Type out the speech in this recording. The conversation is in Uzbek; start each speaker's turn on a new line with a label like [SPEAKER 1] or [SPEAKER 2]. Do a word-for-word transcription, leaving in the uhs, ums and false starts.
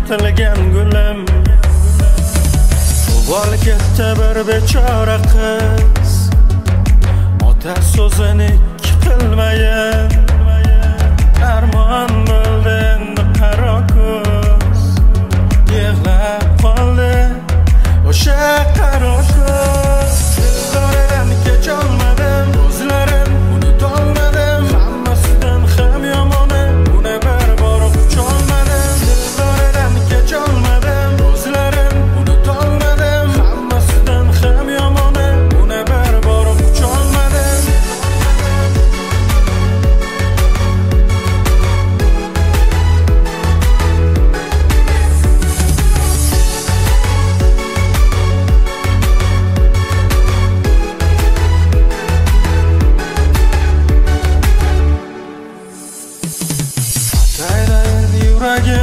[SPEAKER 1] yetilgan gulim. Uvol ketdi bir bechora qiz, ota so'zini ikki qilmayin. Armon bo'ldi endi qaro ko'z, yig'lab qoldi o'sha qaro ko'z. Dillarim kecholmadim, ko'zlarim unutolmadim, hammasidan ham yomoni uni bir bor qucholmadim. Dillarim kecholmadim, ko'zlarim unutolmadim, hammasidan ham yomoni uni bir bor qucholmadim. Yuragim